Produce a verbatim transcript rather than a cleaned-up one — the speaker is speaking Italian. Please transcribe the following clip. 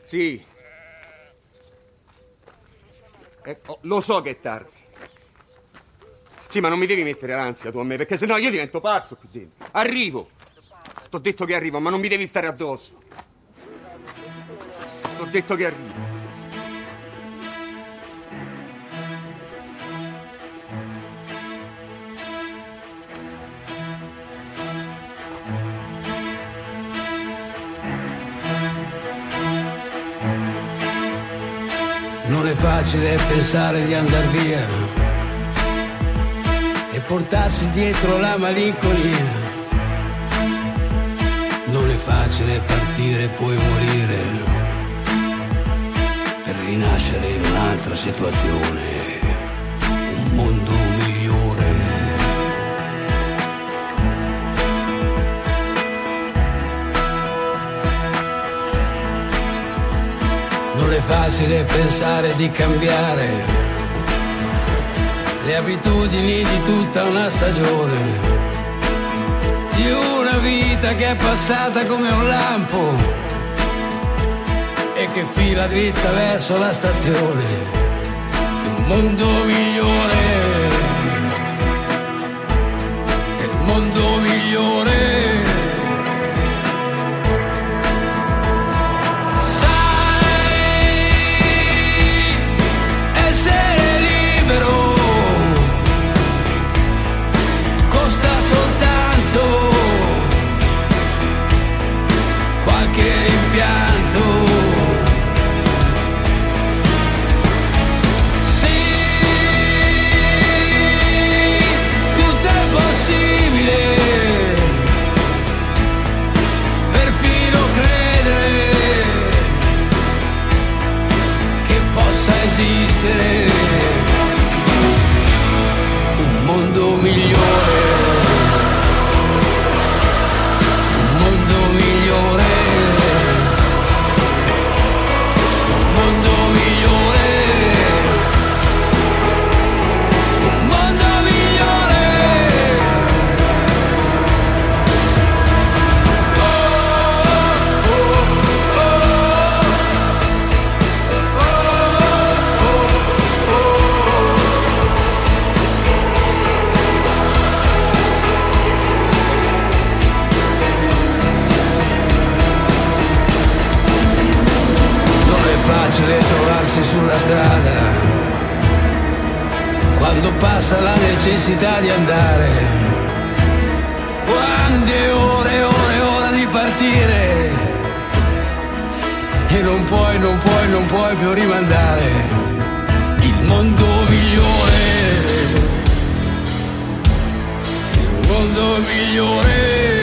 Sì. Eh, oh, lo so che è tardi. Sì, ma non mi devi mettere l'ansia tu a me, perché sennò io divento pazzo qui dentro. Arrivo. T'ho detto che arrivo, ma non mi devi stare addosso. T'ho detto che arrivo. Non è facile pensare di andar via e portarsi dietro la malinconia. Non è facile partire e poi morire per rinascere in un'altra situazione, un mondo migliore. Non è facile pensare di cambiare le abitudini di tutta una stagione, di una vita che è passata come un lampo e che fila dritta verso la stazione di un mondo migliore, del mondo migliore. Un mondo migliore, un mondo migliore, un mondo migliore, un mondo migliore. Oh, oh, facile trovarsi sulla strada quando passa la necessità di andare, quando è ora e ora e ora di partire e non puoi, non puoi, non puoi più rimandare. Il mondo migliore, il mondo migliore.